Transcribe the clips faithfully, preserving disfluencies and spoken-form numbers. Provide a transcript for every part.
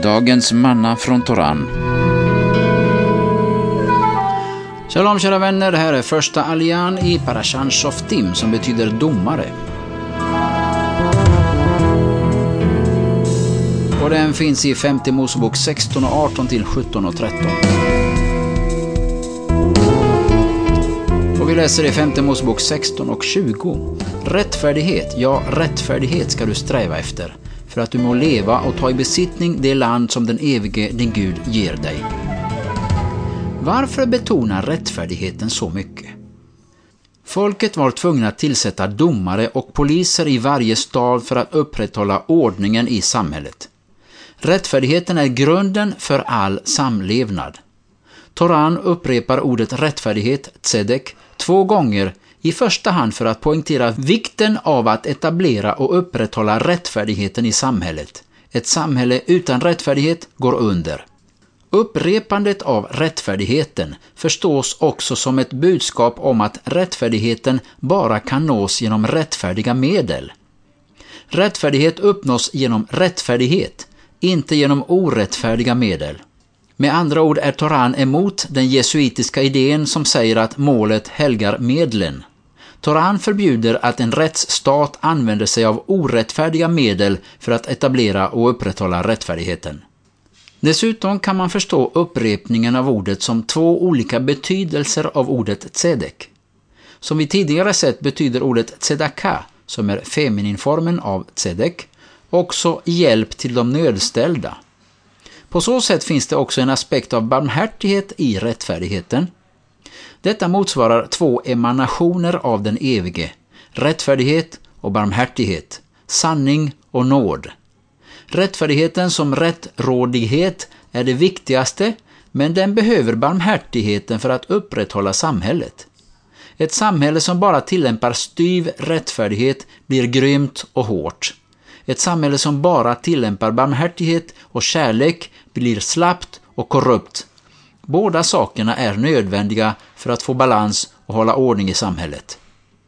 Dagens manna från Toran. Shalom kära vänner, det här är första aljan i Parashan Shoftim som betyder domare. Och den finns i femte Mosebok sexton och arton till sjutton och tretton. Och vi läser i femte Mosebok sexton och tjugo. Rättfärdighet, ja rättfärdighet ska du sträva efter, för att du må leva och ta i besittning det land som den evige din Gud ger dig. Varför betonar rättfärdigheten så mycket? Folket var tvungna att tillsätta domare och poliser i varje stad för att upprätthålla ordningen i samhället. Rättfärdigheten är grunden för all samlevnad. Toran upprepar ordet rättfärdighet, tzedek, två gånger, i första hand för att poängtera vikten av att etablera och upprätthålla rättfärdigheten i samhället. Ett samhälle utan rättfärdighet går under. Upprepandet av rättfärdigheten förstås också som ett budskap om att rättfärdigheten bara kan nås genom rättfärdiga medel. Rättfärdighet uppnås genom rättfärdighet, inte genom orättfärdiga medel. Med andra ord är Toran emot den jesuitiska idén som säger att målet helgar medlen. Toran förbjuder att en rättsstat använder sig av orättfärdiga medel för att etablera och upprätthålla rättfärdigheten. Dessutom kan man förstå upprepningen av ordet som två olika betydelser av ordet tzedek. Som vi tidigare sett betyder ordet tzedaka, som är femininformen av tzedek, också hjälp till de nödställda. På så sätt finns det också en aspekt av barmhärtighet i rättfärdigheten. Detta motsvarar två emanationer av den evige, rättfärdighet och barmhärtighet, sanning och nåd. Rättfärdigheten som rättrådighet är det viktigaste, men den behöver barmhärtigheten för att upprätthålla samhället. Ett samhälle som bara tillämpar styv rättfärdighet blir grymt och hårt. Ett samhälle som bara tillämpar barmhärtighet och kärlek blir slappt och korrupt. Båda sakerna är nödvändiga för att få balans och hålla ordning i samhället.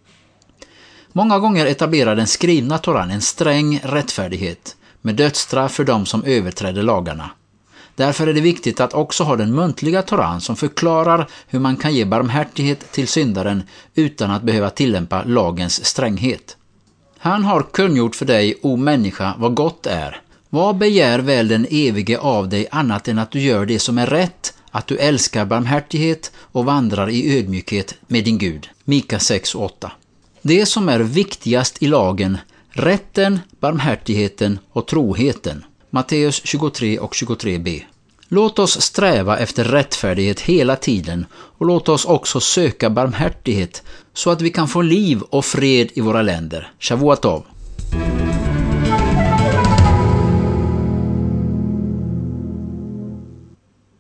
Många gånger etablerar den skrivna Toran en sträng rättfärdighet med dödsstraff för dem som överträder lagarna. Därför är det viktigt att också ha den muntliga Toran som förklarar hur man kan ge barmhärtighet till syndaren utan att behöva tillämpa lagens stränghet. Han har kungjort för dig, o människa, vad gott är. Vad begär väl den evige av dig annat än att du gör det som är rätt, att du älskar barmhärtighet och vandrar i ödmjukhet med din Gud. Mika sex åtta. Det som är viktigast i lagen, rätten, barmhärtigheten och troheten. Matteus tjugotre och tjugotre b. Låt oss sträva efter rättfärdighet hela tiden och låt oss också söka barmhärtighet så att vi kan få liv och fred i våra länder. Shavuot tov.